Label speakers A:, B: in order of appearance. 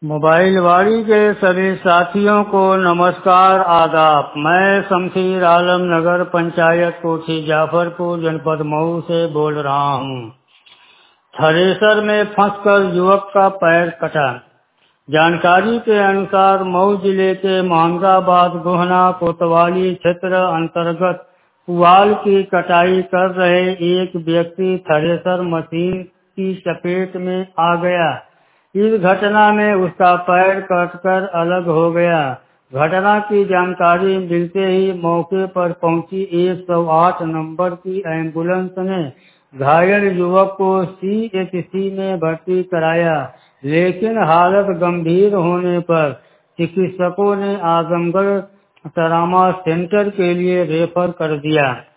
A: मोबाइलवाड़ी के सभी साथियों को नमस्कार आदाब। मैं शमशीर आलम नगर पंचायत कोठी जाफरपुर जनपद मऊ से बोल रहा हूँ। थ्रेसर में फंसकर युवक का पैर कटा। जानकारी के अनुसार मऊ जिले के मोहम्मदाबाद गोहना कोतवाली क्षेत्र अंतर्गत पुआल की कटाई कर रहे एक व्यक्ति थ्रेसर मशीन की चपेट में आ गया। इस घटना में उसका पैर कटकर अलग हो गया। घटना की जानकारी मिलते ही मौके पर पहुंची 108 नंबर की एम्बुलेंस ने घायल युवक को सीएचसी में भर्ती कराया, लेकिन हालत गंभीर होने पर चिकित्सकों ने आजमगढ़ ट्रामा सेंटर के लिए रेफर कर दिया।